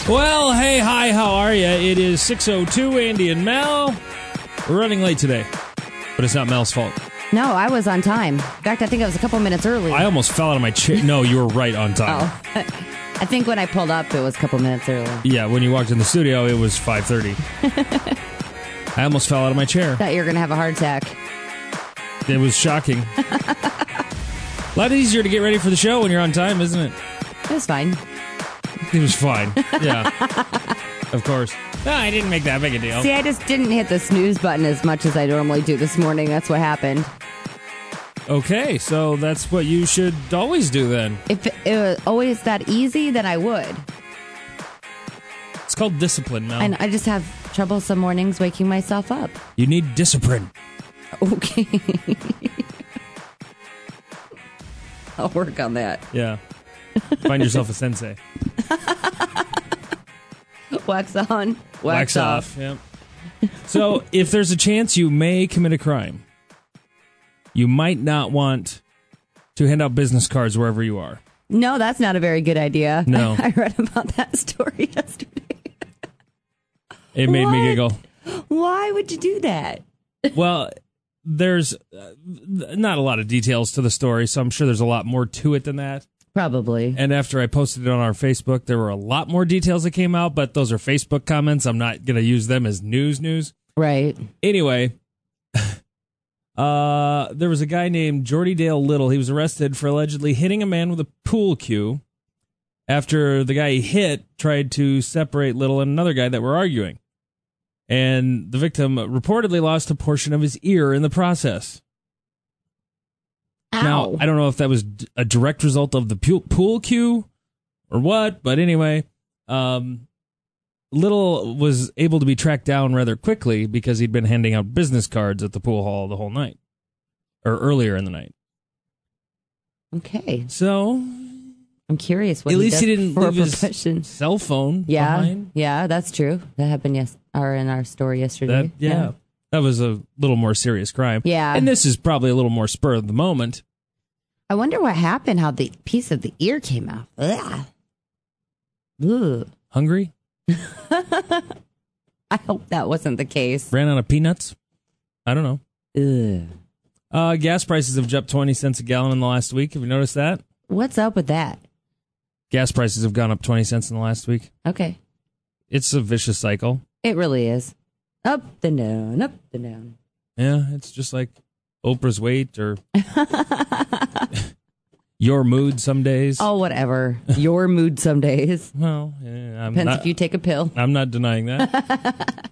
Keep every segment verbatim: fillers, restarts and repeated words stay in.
Well, hey, hi, how are you? It is six oh two, Andy and Mel. We're running late today, but it's not Mel's fault. No, I was on time. In fact, I think I was a couple minutes early. I almost fell out of my chair. No, you were right on time. Oh. I think when I pulled up, it was a couple minutes early. Yeah, when you walked in the studio, it was five thirty. I almost fell out of my chair. Thought you were going to have a heart attack. It was shocking. A lot easier to get ready for the show when you're on time, isn't it? It was fine. It was fine. Yeah. Of course. No, I didn't make that big a deal. See, I just didn't hit the snooze button as much as I normally do this morning. That's what happened. Okay, so that's what you should always do then. If it was always that easy, then I would. It's called discipline, Mel. And I just have trouble some mornings waking myself up. You need discipline. Okay. I'll work on that. Yeah. Find yourself a sensei. Wax on, wax, Wax off. off. Yep. So, if there's a chance you may commit a crime, you might not want to hand out business cards wherever you are. No, that's not a very good idea. No. I, I read about that story yesterday. It made What? me giggle. Why would you do that? Well, there's uh, not a lot of details to the story, so I'm sure there's a lot more to it than that. Probably. And after I posted it on our Facebook, there were a lot more details that came out, but those are Facebook comments. I'm not going to use them as news news. Right. Anyway, uh, there was a guy named Jordy Dale Little. He was arrested for allegedly hitting a man with a pool cue after the guy he hit tried to separate Little and another guy that were arguing. And the victim reportedly lost a portion of his ear in the process. Ow. Now, I don't know if that was a direct result of the pool cue or what, but anyway, um, Little was able to be tracked down rather quickly because he'd been handing out business cards at the pool hall the whole night, or earlier in the night. Okay. So, I'm curious what at he least does he didn't for a leave profession. his cell phone Yeah, behind. yeah, that's true. That happened yes, or in our story yesterday. That, yeah, that was a little more serious crime. Yeah. And this is probably a little more spur of the moment. I wonder what happened, how the piece of the ear came out. Ugh. Ugh. Hungry? I hope that wasn't the case. Ran out of peanuts? I don't know. Ugh. Uh, gas prices have jumped twenty cents a gallon in the last week. Have you noticed that? What's up with that? Gas prices have gone up twenty cents in the last week. Okay. It's a vicious cycle. It really is. Up and down, up and down. Yeah, it's just like Oprah's weight or your mood some days. Oh, whatever. Your mood some days. Well, yeah, I'm Depends not, if you take a pill. I'm not denying that.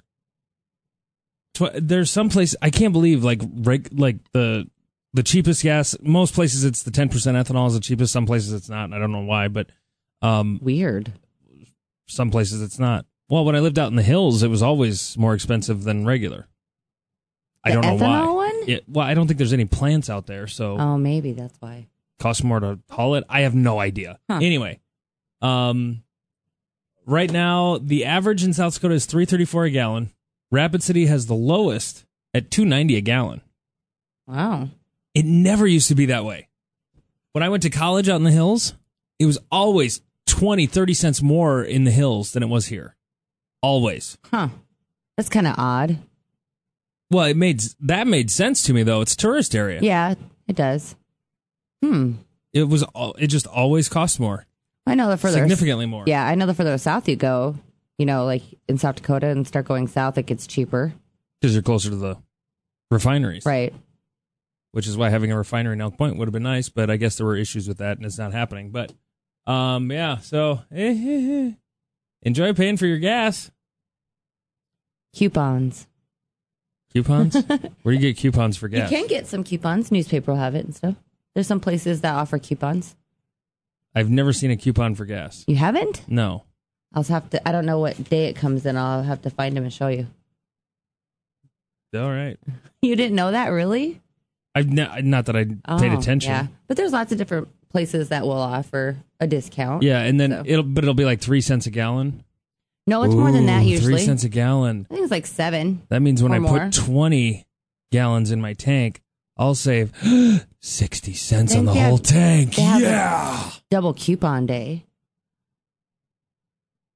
Tw- There's some place I can't believe like reg- like the the cheapest gas. Most places it's the ten percent ethanol is the cheapest. Some places it's not. And I don't know why, but um, Weird. some places it's not. Well, when I lived out in the hills, it was always more expensive than regular. I The don't know why. ethanol one? It, well, I don't think there's any plants out there, so Oh, maybe that's why. it costs more to haul it. I have no idea. Huh. Anyway, um, right now the average in South Dakota is three thirty-four a gallon. Rapid City has the lowest at two ninety a gallon. Wow. It never used to be that way. When I went to college out in the hills, it was always twenty, thirty cents more in the hills than it was here. Always. Huh. That's kind of odd. Well, it made that made sense to me though. It's a tourist area. Yeah, it does. Hmm. It was al- it just always cost more. I know the further Significantly more. Yeah, I know the further south you go, you know, like in South Dakota and start going south, it gets cheaper. Because you're closer to the refineries. Right. Which is why having a refinery in Elk Point would have been nice, but I guess there were issues with that and it's not happening. But um yeah, so eh, eh, eh. Enjoy paying for your gas. Coupons. Coupons? Where do you get coupons for gas? You can get some coupons. Newspaper will have it and stuff. There's some places that offer coupons. I've never seen a coupon for gas. You haven't? No. I'll have to. I don't know what day it comes in. I'll have to find them and show you. All right. You didn't know that, really? I've ne- not that I paid Oh, attention. Yeah, but there's lots of different places that will offer a discount. Yeah, and then So. it'll but it'll be like three cents a gallon. No, it's more than that Ooh, usually. Three cents a gallon. I think it's like seven. That means when Or I more. put twenty gallons in my tank, I'll save sixty cents Then on the they have- whole tank. they have a- Yeah. Double coupon day.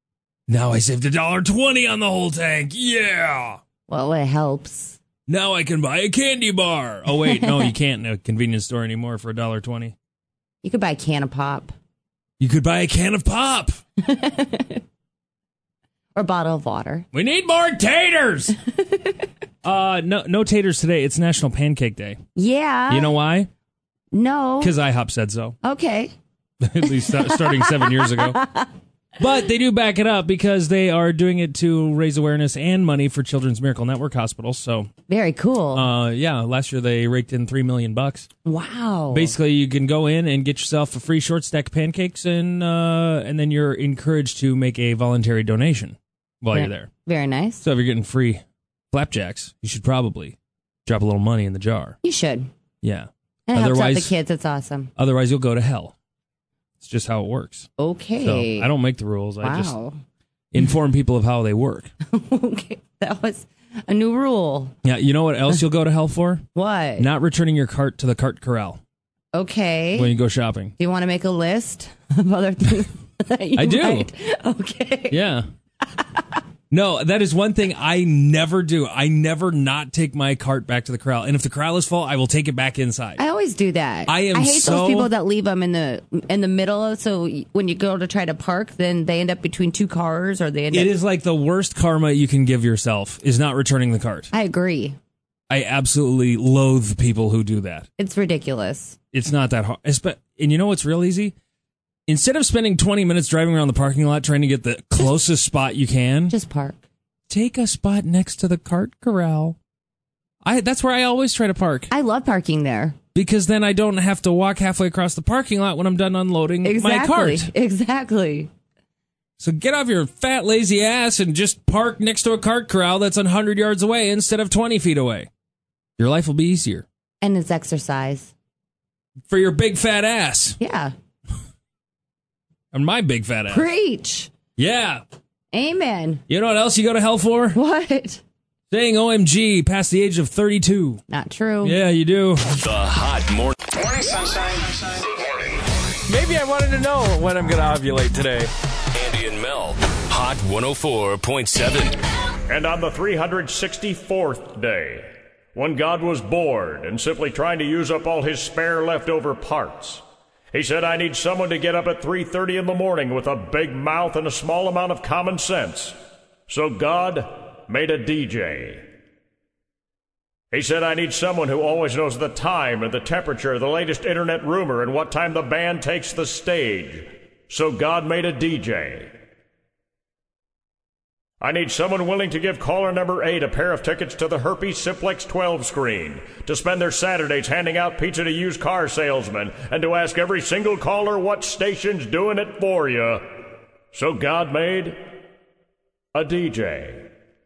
Now I saved a dollar twenty on the whole tank. Yeah. Well, it helps. Now I can buy a candy bar. Oh, wait. No, you can't in a convenience store anymore for a dollar twenty. You could buy a can of pop. You could buy a can of pop. Or a bottle of water. We need more taters. uh, no, no taters today. It's National Pancake Day. Yeah. You know why? No. Because IHOP said so. Okay. At least st- starting seven years ago. But they do back it up because they are doing it to raise awareness and money for Children's Miracle Network hospitals. So very cool. Uh, yeah, last year they raked in three million bucks. Wow. Basically, you can go in and get yourself a free short stack of pancakes, and uh, and then you're encouraged to make a voluntary donation while very, you're there. Very nice. So if you're getting free flapjacks, you should probably drop a little money in the jar. You should. Yeah. And it otherwise, helps out the kids. It's awesome. Otherwise, you'll go to hell. It's just how it works. Okay. So I don't make the rules. Wow. I just inform people of how they work. Okay. That was a new rule. Yeah. You know what else you'll go to hell for? What? Not returning your cart to the cart corral. Okay. When you go shopping. Do you want to make a list of other things that you I do. might? Okay. Yeah. No, that is one thing I never do. I never not take my cart back to the corral. And if the corral is full, I will take it back inside. I always do that. I am I hate so- those people that leave them in the in the middle. So when you go to try to park, then they end up between two cars, or they end It up. is like the worst karma you can give yourself is not returning the cart. I agree. I absolutely loathe people who do that. It's ridiculous. It's not that hard. Espe- And you know what's real easy? Instead of spending twenty minutes driving around the parking lot trying to get the closest spot you can, Just park. take a spot next to the cart corral. I that's where I always try to park. I love parking there. Because then I don't have to walk halfway across the parking lot when I'm done unloading Exactly. my cart. Exactly. So get off your fat, lazy ass and just park next to a cart corral that's one hundred yards away instead of twenty feet away. Your life will be easier. And it's exercise. For your big fat ass. Yeah. And my big fat ass. Preach. Yeah. Amen. You know what else you go to hell for? What? Saying O M G past the age of thirty-two. Not true. Yeah, you do. The Hot Morning. Morning Sunshine. Good morning. Maybe I wanted to know when I'm going to ovulate today. Andy and Mel. Hot one oh four point seven. And on the three hundred sixty-fourth day, when God was bored and simply trying to use up all his spare leftover parts, he said, I need someone to get up at three thirty in the morning with a big mouth and a small amount of common sense. So God made a D J. He said, I need someone who always knows the time and the temperature, the latest internet rumor, and what time the band takes the stage. So God made a D J. I need someone willing to give caller number eight a pair of tickets to the Herpes Simplex twelve screen, to spend their Saturdays handing out pizza to used car salesmen, and to ask every single caller what station's doing it for you. So God made a D J.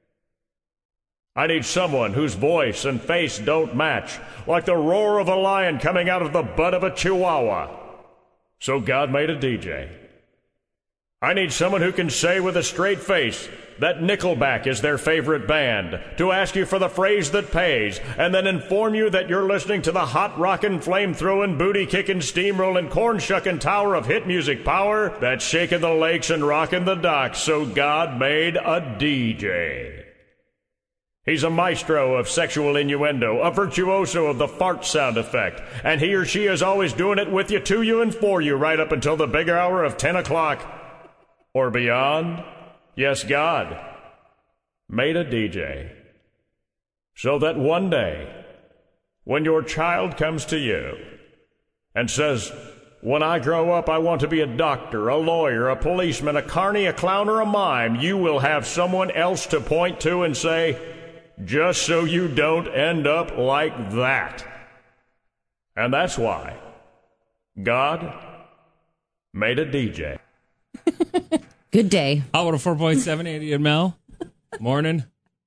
I need someone whose voice and face don't match, like the roar of a lion coming out of the butt of a chihuahua. So God made a D J. I need someone who can say with a straight face that Nickelback is their favorite band, to ask you for the phrase that pays, and then inform you that you're listening to the hot rockin', flame-throwing, booty-kicking, steamrolling, corn-shucking tower of hit music power that's shaking the lakes and rocking the docks. So God made a D J. He's a maestro of sexual innuendo, a virtuoso of the fart sound effect, and he or she is always doing it with you, to you, and for you right up until the big hour of ten o'clock or beyond. Yes, God made a D J so that one day, when your child comes to you and says, when I grow up, I want to be a doctor, a lawyer, a policeman, a carny, a clown, or a mime, you will have someone else to point to and say, just so you don't end up like that. And that's why God made a D J. Good day. Hot one oh four point seven, Andy and Mel. Morning.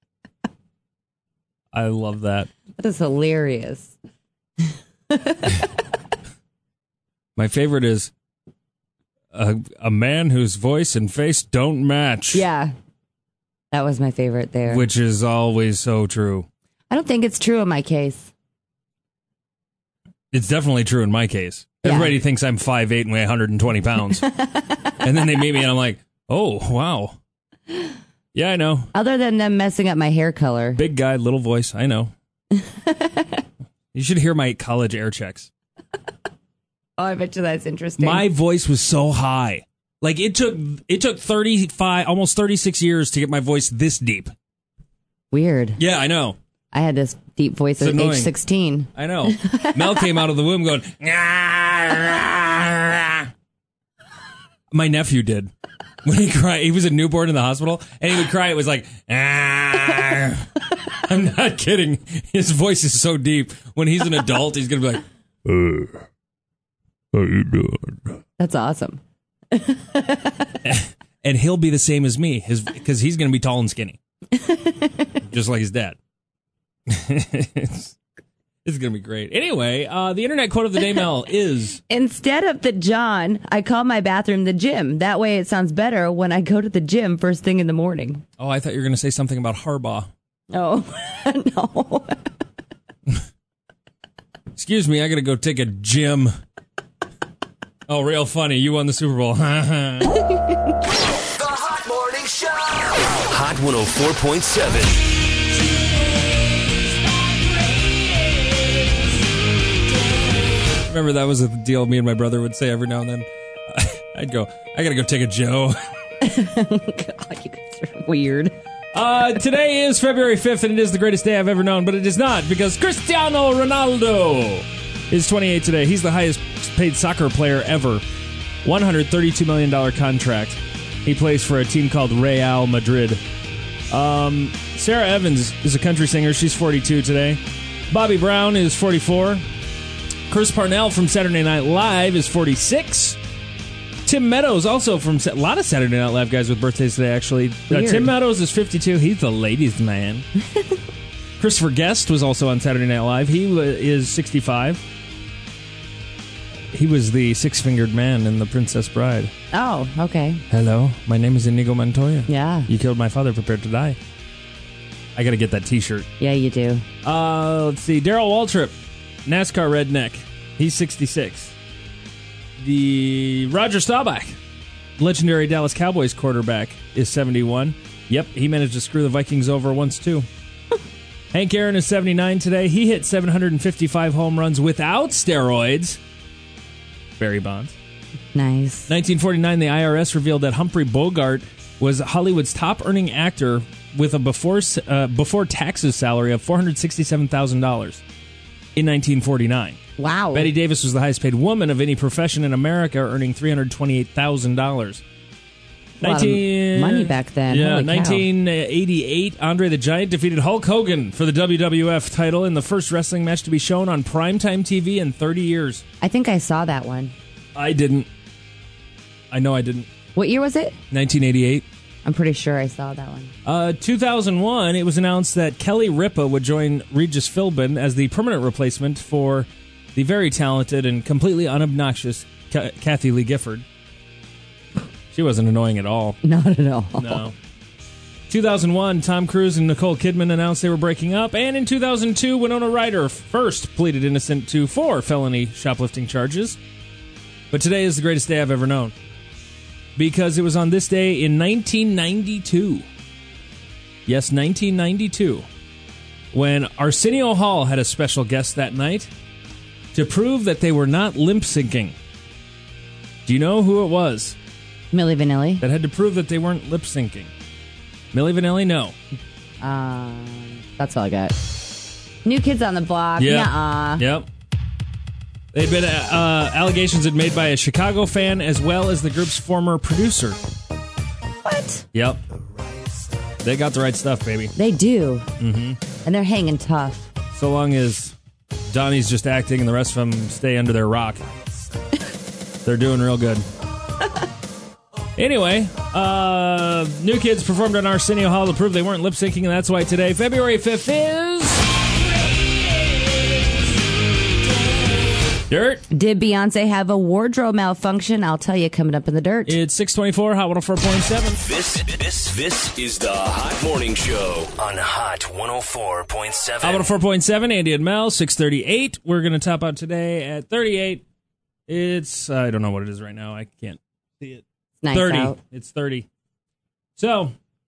I love that. That is hilarious. My favorite is a, a man whose voice and face don't match. Yeah. That was my favorite there. Which is always so true. I don't think it's true in my case. It's definitely true in my case. Yeah. Everybody thinks I'm five eight and weigh one hundred twenty pounds. And then they meet me and I'm like, oh, wow. Yeah, I know. Other than them messing up my hair color. Big guy, little voice. I know. You should hear my college air checks. Oh, I bet you that's interesting. My voice was so high. Like it took it took thirty-five, almost thirty-six years to get my voice this deep. Weird. Yeah, I know. I had this deep voice It's at annoying. age sixteen. I know. Mel came out of the womb going, my nephew did. When he cried, he was a newborn in the hospital, and he would cry. It was like, I'm not kidding. His voice is so deep. When he's an adult, he's going to be like, uh, how you doing? That's awesome. And he'll be the same as me, his because he's going to be tall and skinny. Just like his dad. it's, it's going to be great. Anyway, uh, the internet quote of the day, Mel, is... Instead of the John, I call my bathroom the gym. That way it sounds better when I go to the gym first thing in the morning. Oh, I thought you were going to say something about Harbaugh. Oh, no. Excuse me, I got to go take a gym. Oh, real funny. You won the Super Bowl. The Hot Morning Show. Hot one oh four point seven. Remember, that was a deal me and my brother would say every now and then. I'd go, I got to go take a Joe. God, you guys are weird. Uh, today is February fifth, and it is the greatest day I've ever known, but it is not, because Cristiano Ronaldo is twenty-eight today. He's the highest paid soccer player ever. one hundred thirty-two million dollars contract. He plays for a team called Real Madrid. Um, Sarah Evans is a country singer. She's forty-two today. Bobby Brown is forty-four. Chris Parnell from Saturday Night Live is forty-six. Tim Meadows, also from a lot of Saturday Night Live guys with birthdays today, actually. Uh, Tim Meadows is fifty-two. He's the ladies' man. Christopher Guest was also on Saturday Night Live. He w- is sixty-five. He was the six-fingered man in The Princess Bride. Oh, okay. Hello, my name is Inigo Montoya. Yeah. You killed my father, prepare to die. I got to get that T-shirt. Yeah, you do. Uh, let's see. Darryl Waltrip, NASCAR redneck. He's sixty-six. The Roger Staubach, legendary Dallas Cowboys quarterback, is seventy-one. Yep, he managed to screw the Vikings over once, too. Hank Aaron is seventy-nine today. He hit seven hundred fifty-five home runs without steroids. Barry Bonds. Nice. nineteen forty-nine, the I R S revealed that Humphrey Bogart was Hollywood's top-earning actor with a before uh, before taxes salary of four hundred sixty-seven thousand dollars in nineteen forty-nine. Wow. Betty Davis was the highest-paid woman of any profession in America, earning three hundred twenty-eight thousand dollars. A lot of money back then. Yeah, Holy cow. nineteen eighty-eight, Andre the Giant defeated Hulk Hogan for the W W F title in the first wrestling match to be shown on primetime T V in thirty years. I think I saw that one. I didn't. I know I didn't. What year was it? nineteen eighty-eight. I'm pretty sure I saw that one. Uh, two thousand one, it was announced that Kelly Ripa would join Regis Philbin as the permanent replacement for the very talented and completely unobnoxious Ka- Kathy Lee Gifford. She wasn't annoying at all. Not at all. No. two thousand one, Tom Cruise and Nicole Kidman announced they were breaking up. And in two thousand two, Winona Ryder first pleaded innocent to four felony shoplifting charges. But today is the greatest day I've ever known. Because it was on this day in nineteen ninety-two. Yes, nineteen ninety-two. When Arsenio Hall had a special guest that night to prove that they were not lip-syncing. Do you know who it was? Milli Vanilli. That had to prove that they weren't lip-syncing. Milli Vanilli, no. Um, that's all I got. New Kids on the Block. Yeah. Nuh-uh. Yep. They'd been uh, allegations had made by a Chicago fan as well as the group's former producer. What? Yep. They got the right stuff, baby. They do. Mm-hmm. And they're hanging tough. So long as Donnie's just acting and the rest of them stay under their rock. They're doing real good. Anyway, uh, New Kids performed on Arsenio Hall to prove they weren't lip-syncing, and that's why today, February fifth, is... Dirt. Did Beyonce have a wardrobe malfunction? I'll tell you coming up in the dirt. It's six twenty-four, Hot one oh four point seven. This, this, this is the Hot Morning Show on Hot one oh four point seven. Hot one oh four point seven, Andy and Mel, six thirty-eight. We're going to top out today at thirty-eight. It's, I don't know what it is right now. I can't see it. Nice thirty. out. It's thirty. So,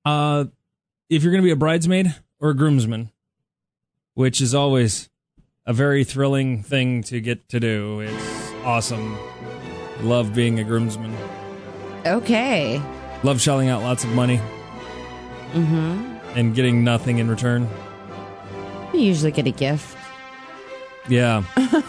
Uh, if you're going to be a bridesmaid or a groomsman, which is always a very thrilling thing to get to do. It's awesome. Love being a groomsman. Okay. Love shelling out lots of money. Mm-hmm. And getting nothing in return. You usually get a gift. Yeah.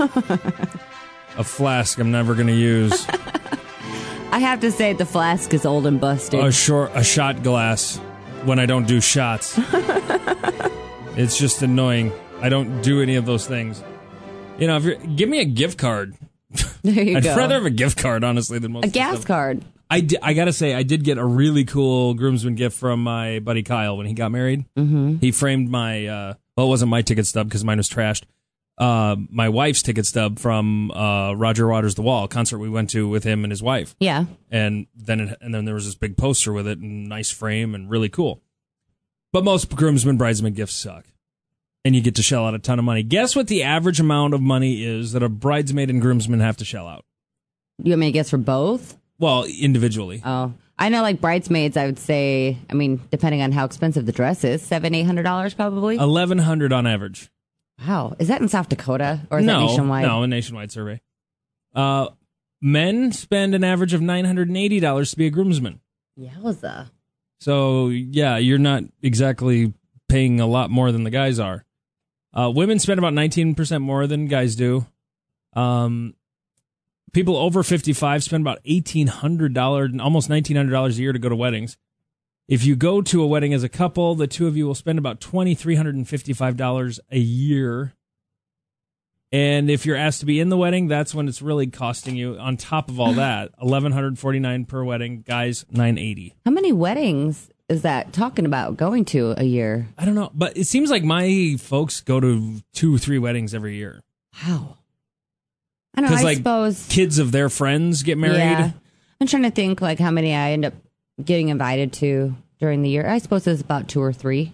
A flask I'm never going to use. I have to say the flask is old and busted. A short, a shot glass when I don't do shots. It's just annoying. I don't do any of those things. You know, if you're, give me a gift card. There you I'd go. rather have a gift card, honestly, than most A of the gas stuff. card. I, di- I gotta say, I did get a really cool groomsman gift from my buddy Kyle when he got married. Mm-hmm. He framed my, uh, well, it wasn't my ticket stub because mine was trashed. Uh, my wife's ticket stub from uh, Roger Waters' The Wall, a concert we went to with him and his wife. Yeah. And then it, and then there was this big poster with it, and nice frame, and really cool. But most groomsmen, bridesmaid gifts suck. And you get to shell out a ton of money. Guess what the average amount of money is that a bridesmaid and groomsman have to shell out? You want me to guess for both? Well, individually. Oh. I know, like, bridesmaids, I would say, I mean, depending on how expensive the dress is, seven, eight hundred dollars probably. eleven hundred on average. Wow. Is that in South Dakota or is no, that nationwide? No, a nationwide survey. Uh, men spend an average of nine hundred eighty dollars to be a groomsman. Yowza. So, yeah, you're not exactly paying a lot more than the guys are. Uh, women spend about nineteen percent more than guys do. Um, people over fifty-five spend about eighteen hundred dollars, almost nineteen hundred dollars a year to go to weddings. If you go to a wedding as a couple, the two of you will spend about two thousand three hundred fifty-five dollars a year. And if you're asked to be in the wedding, that's when it's really costing you. On top of all that, eleven forty-nine dollars per wedding, guys, nine eighty. How many weddings is that talking about going to a year? I don't know, but it seems like my folks go to two or three weddings every year. Wow. I don't know, I Because, like, suppose. kids of their friends get married. Yeah. I'm trying to think, like, how many I end up getting invited to during the year. I suppose it's about two or three.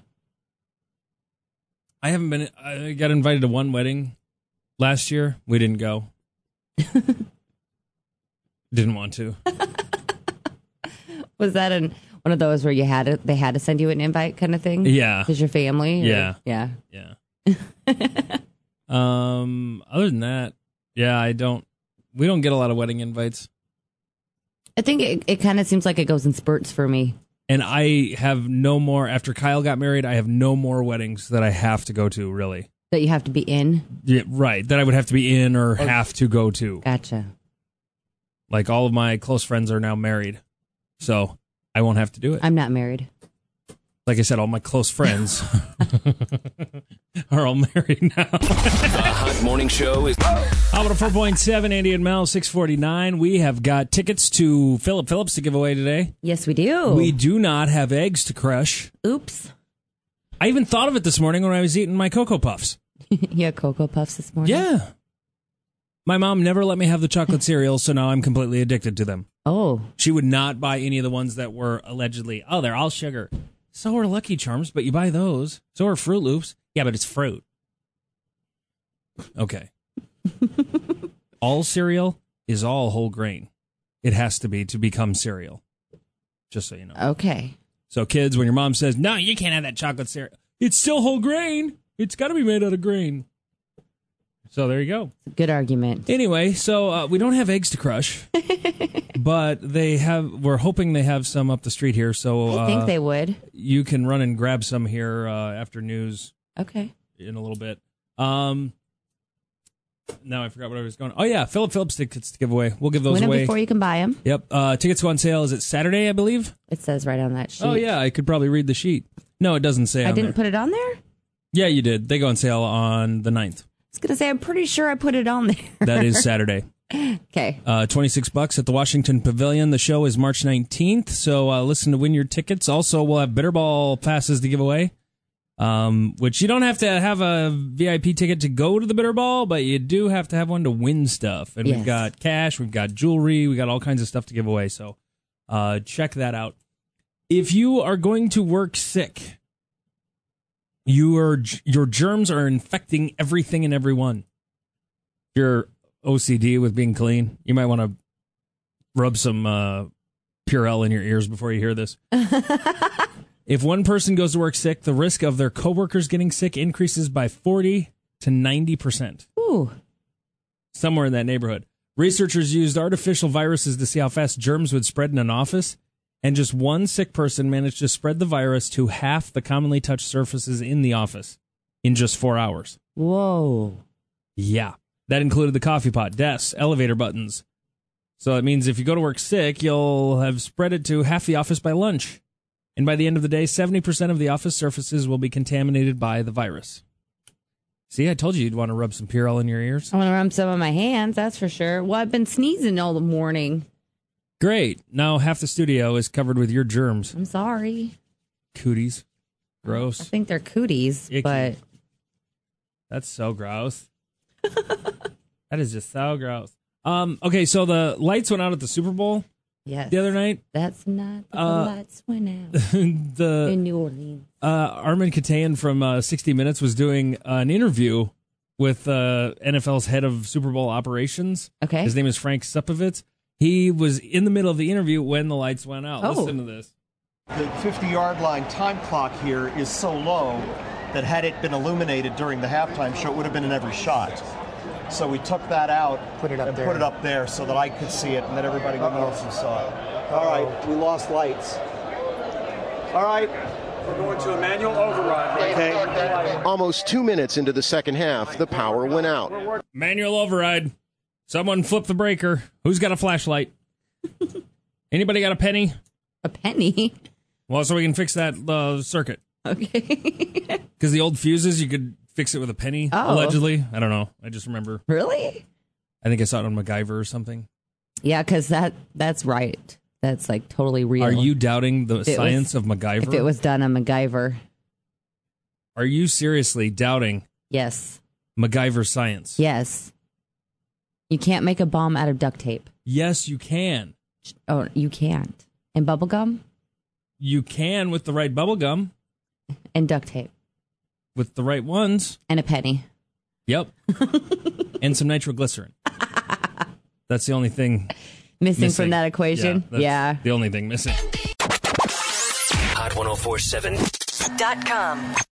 I haven't been, I got invited to one wedding last year. We didn't go. Didn't want to. Was that an, one of those where you had to, they had to send you an invite kind of thing? Yeah. Because your family? Or- Yeah. Yeah. Yeah. um. Other than that, yeah, I don't, we don't get a lot of wedding invites. I think it, it kind of seems like it goes in spurts for me. And I have no more, after Kyle got married, I have no more weddings that I have to go to, really. That you have to be in? Yeah, right. That I would have to be in or have to go to. Gotcha. Like, all of my close friends are now married, so I won't have to do it. I'm not married. Like I said, all my close friends are all married now. The Hot Morning Show is Out of four point seven, Andy and Mel, six forty-nine. We have got tickets to Philip Phillips to give away today. Yes, we do. We do not have eggs to crush. Oops. I even thought of it this morning when I was eating my Cocoa Puffs. You had Cocoa Puffs this morning? Yeah. My mom never let me have the chocolate cereal, so now I'm completely addicted to them. Oh. She would not buy any of the ones that were allegedly, oh, they're all sugar. So are Lucky Charms, but you buy those. So are Fruit Loops. Yeah, but it's fruit. Okay. All cereal is all whole grain. It has to be to become cereal. Just so you know. Okay. So kids, when your mom says, no, you can't have that chocolate cereal, it's still whole grain. It's got to be made out of grain. So there you go. Good argument. Anyway, so uh, we don't have eggs to crush, but they have. We're hoping they have some up the street here. So I uh, think they would. you can run and grab some here uh, after news Okay. in a little bit. Um, now I forgot what I was going. Oh yeah, Philip Phillips tickets to give away. We'll give those Win them away. before you can buy them. Yep. Uh, tickets go on sale. Is it Saturday? I believe. It says right on that sheet. Oh yeah, I could probably read the sheet. No, it doesn't say. I on didn't there. put it on there? I Yeah, you did. They go on sale on the ninth. was going to say, I'm pretty sure I put it on there. That is Saturday. Okay. Uh, twenty-six bucks at the Washington Pavilion. The show is March nineteenth, so uh, listen to win your tickets. Also, we'll have Bitterball passes to give away, um, which you don't have to have a V I P ticket to go to the Bitterball, but you do have to have one to win stuff. And Yes. we've got cash, we've got jewelry, we got all kinds of stuff to give away, so uh, check that out. If you are going to work sick, you are, your germs are infecting everything and everyone. You're O C D with being clean, you might want to rub some uh, Purell in your ears before you hear this. If one person goes to work sick, the risk of their coworkers getting sick increases by forty to ninety percent. Ooh. Somewhere in that neighborhood. Researchers used artificial viruses to see how fast germs would spread in an office, and just one sick person managed to spread the virus to half the commonly touched surfaces in the office in just four hours. Whoa. Yeah. That included the coffee pot, desks, elevator buttons. So it means if you go to work sick, you'll have spread it to half the office by lunch. And by the end of the day, seventy percent of the office surfaces will be contaminated by the virus. See, I told you you'd want to rub some Purell in your ears. I want to rub some on my hands, that's for sure. Well, I've been sneezing all the morning. Great. Now half the studio is covered with your germs. I'm sorry. Cooties. Gross. I think they're cooties, Icky. but... That's so gross. That is just so gross. Um, okay, so the lights went out at the Super Bowl yes, the other night. That's not the Uh, lights went out the in New Orleans. uh, Armin Katayan from uh, sixty minutes was doing uh, an interview with uh, N F L's head of Super Bowl operations. Okay. His name is Frank Supovitz. He was in the middle of the interview when the lights went out. Oh. Listen to this. The fifty-yard line time clock here is so low that had it been illuminated during the halftime show, it would have been in every shot. So we took that out Put it up and there. put it up there so that I could see it and that everybody else saw it. All right, we lost lights. All right. We're going to a manual override. Okay. Almost two minutes into the second half, the power went out. Manual override. Someone flip the breaker. Who's got a flashlight? Anybody got a penny? A penny? Well, so we can fix that uh, circuit. Okay. Because the old fuses, you could fix it with a penny, Oh. allegedly. I don't know. I just remember. Really? I think I saw it on MacGyver or something. Yeah, because that, that's right. That's like totally real. Are you doubting the If it science was- of MacGyver? If it was done on MacGyver. Are you seriously doubting Yes. MacGyver science? Yes. You can't make a bomb out of duct tape. Yes, you can. Oh, you can't. And bubble gum? You can with the right bubble gum, And duct tape. with the right ones. And a penny. Yep. And some nitroglycerin. That's the only thing Missing, missing. from that equation? that's Yeah. the only thing missing. Hot ten forty-seven dot com.